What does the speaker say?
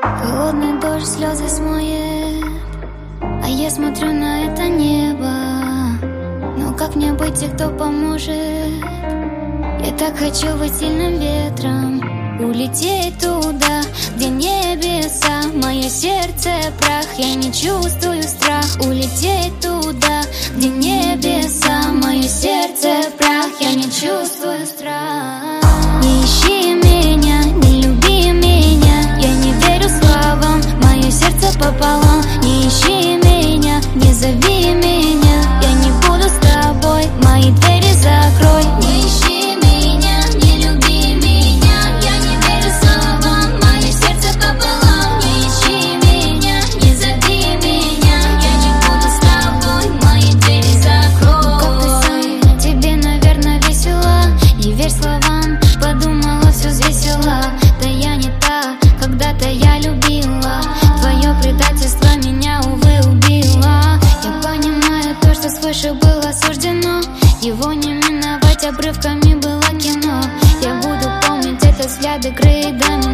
Холодный дождь слезы смоет, а я смотрю на это небо. Но как мне быть, и кто поможет? Я так хочу быть сильным ветром, улететь туда, где небеса. Мое сердце прах, я не чувствую страх. Улететь туда, где небеса. Мое сердце прах, я не чувствую страх. Не ищи меня, не люби меня, я не верю словам, мое сердце пополам. Не ищи меня, не зови меня, я не буду с тобой, мои двери закрой. Не ищи меня, не люби меня, я не верю словам, мое сердце пополам. Не ищи меня, не зови меня, я не буду с тобой, мои двери закрой. Как ты сам, тебе, наверное, весело, не верь словам, подумала, все взвесила. Да я не та, когда-то я любила, твое предательство меня, увы, убило. Я понимаю то, что свыше было суждено, его не миновать, обрывками было кино. Я буду помнить этот взгляд игры и домино.